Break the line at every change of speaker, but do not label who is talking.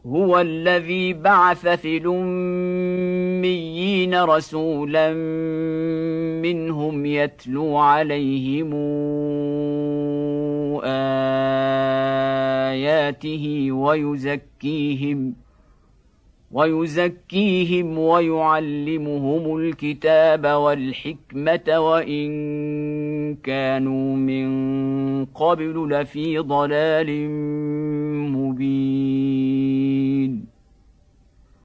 هو الذي بعث في الأميين رسولا منهم يتلو عليهم آياته ويزكيهم ويعلمهم الكتاب والحكمة وإن كانوا من قبل لفي ضلال مبين.